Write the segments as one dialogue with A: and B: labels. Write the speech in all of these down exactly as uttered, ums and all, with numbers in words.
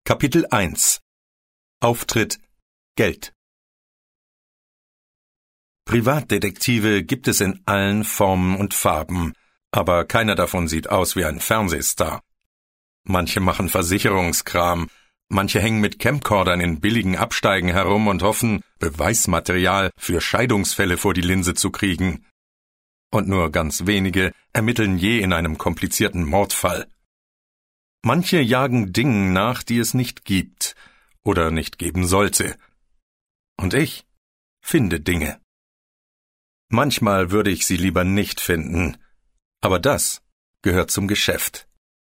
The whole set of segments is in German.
A: Kapitel eins. Auftritt Geld. Privatdetektive gibt es in allen Formen und Farben, aber keiner davon sieht aus wie ein Fernsehstar. Manche machen Versicherungskram, manche hängen mit Camcordern in billigen Absteigen herum und hoffen, Beweismaterial für Scheidungsfälle vor die Linse zu kriegen. Und nur ganz wenige ermitteln je in einem komplizierten Mordfall. Manche jagen Dingen nach, die es nicht gibt oder nicht geben sollte. Und ich finde Dinge. Manchmal würde ich sie lieber nicht finden, aber das gehört zum Geschäft.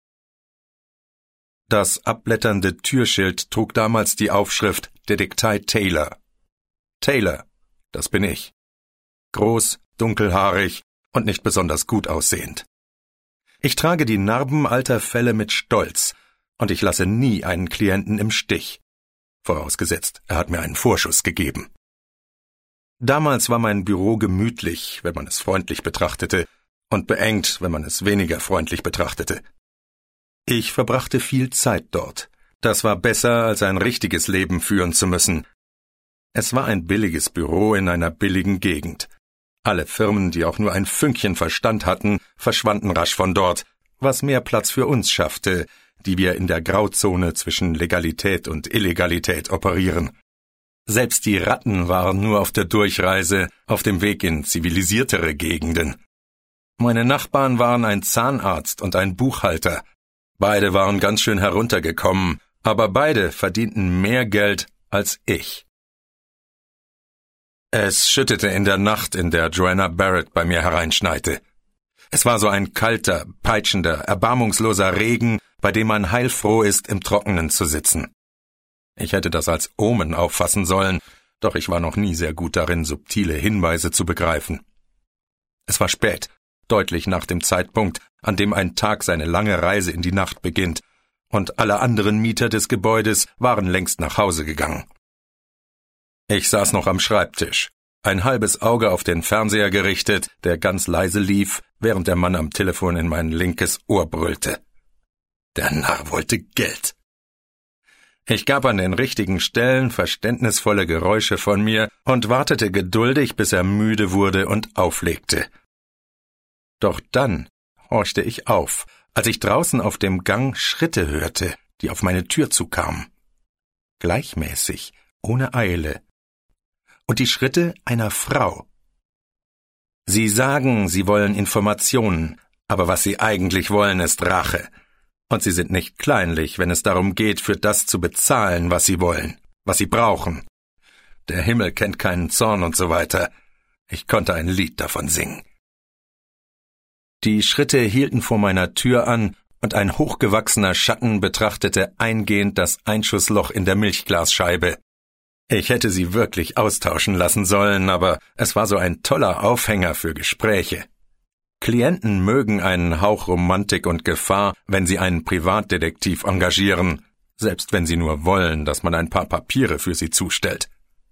A: Das abblätternde Türschild trug damals die Aufschrift Detektei Taylor. Taylor, das bin ich. Groß, dunkelhaarig und nicht besonders gut aussehend. Ich trage die Narben alter Fälle mit Stolz, und ich lasse nie einen Klienten im Stich. Vorausgesetzt, er hat mir einen Vorschuss gegeben. Damals war mein Büro gemütlich, wenn man es freundlich betrachtete, und beengt, wenn man es weniger freundlich betrachtete. Ich verbrachte viel Zeit dort. Das war besser, als ein richtiges Leben führen zu müssen. Es war ein billiges Büro in einer billigen Gegend. Alle Firmen, die auch nur ein Fünkchen Verstand hatten, verschwanden rasch von dort, was mehr Platz für uns schaffte, die wir in der Grauzone zwischen Legalität und Illegalität operieren. Selbst die Ratten waren nur auf der Durchreise, auf dem Weg in zivilisiertere Gegenden. Meine Nachbarn waren ein Zahnarzt und ein Buchhalter. Beide waren ganz schön heruntergekommen, aber beide verdienten mehr Geld als ich. Es schüttete in der Nacht, in der Joanna Barrett bei mir hereinschneite. Es war so ein kalter, peitschender, erbarmungsloser Regen, bei dem man heilfroh ist, im Trockenen zu sitzen. Ich hätte das als Omen auffassen sollen, doch ich war noch nie sehr gut darin, subtile Hinweise zu begreifen. Es war spät, deutlich nach dem Zeitpunkt, an dem ein Tag seine lange Reise in die Nacht beginnt, und alle anderen Mieter des Gebäudes waren längst nach Hause gegangen. Ich saß noch am Schreibtisch, ein halbes Auge auf den Fernseher gerichtet, der ganz leise lief, während der Mann am Telefon in mein linkes Ohr brüllte. Der Narr wollte Geld. Ich gab an den richtigen Stellen verständnisvolle Geräusche von mir und wartete geduldig, bis er müde wurde und auflegte. Doch dann horchte ich auf, als ich draußen auf dem Gang Schritte hörte, die auf meine Tür zukamen. Gleichmäßig, ohne Eile. Und die Schritte einer Frau. Sie sagen, sie wollen Informationen, aber was sie eigentlich wollen, ist Rache. Und sie sind nicht kleinlich, wenn es darum geht, für das zu bezahlen, was sie wollen, was sie brauchen. Der Himmel kennt keinen Zorn und so weiter. Ich konnte ein Lied davon singen. Die Schritte hielten vor meiner Tür an, und ein hochgewachsener Schatten betrachtete eingehend das Einschussloch in der Milchglasscheibe. Ich hätte sie wirklich austauschen lassen sollen, aber es war so ein toller Aufhänger für Gespräche. Klienten mögen einen Hauch Romantik und Gefahr, wenn sie einen Privatdetektiv engagieren, selbst wenn sie nur wollen, dass man ein paar Papiere für sie zustellt.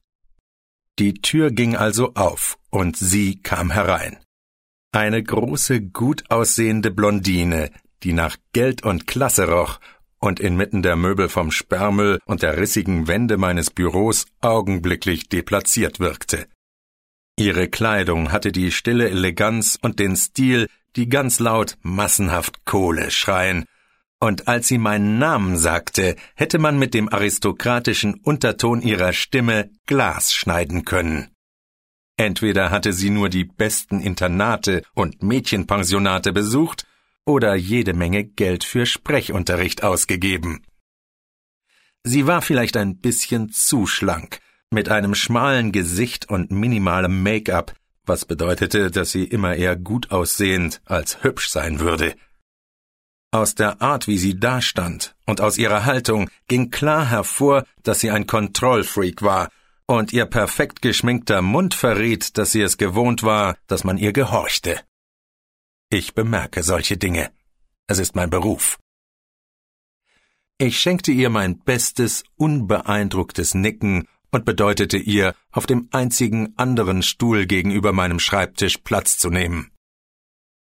A: Die Tür ging also auf, und sie kam herein. Eine große, gut aussehende Blondine, die nach Geld und Klasse roch und inmitten der Möbel vom Sperrmüll und der rissigen Wände meines Büros augenblicklich deplatziert wirkte. Ihre Kleidung hatte die stille Eleganz und den Stil, die ganz laut massenhaft Kohle schreien, und als sie meinen Namen sagte, hätte man mit dem aristokratischen Unterton ihrer Stimme Glas schneiden können. Entweder hatte sie nur die besten Internate und Mädchenpensionate besucht oder jede Menge Geld für Sprechunterricht ausgegeben. Sie war vielleicht ein bisschen zu schlank, mit einem schmalen Gesicht und minimalem Make-up, was bedeutete, dass sie immer eher gut aussehend als hübsch sein würde. Aus der Art, wie sie dastand, und aus ihrer Haltung ging klar hervor, dass sie ein Kontrollfreak war, und ihr perfekt geschminkter Mund verriet, dass sie es gewohnt war, dass man ihr gehorchte. Ich bemerke solche Dinge. Es ist mein Beruf. Ich schenkte ihr mein bestes, unbeeindrucktes Nicken und bedeutete ihr, auf dem einzigen anderen Stuhl gegenüber meinem Schreibtisch Platz zu nehmen.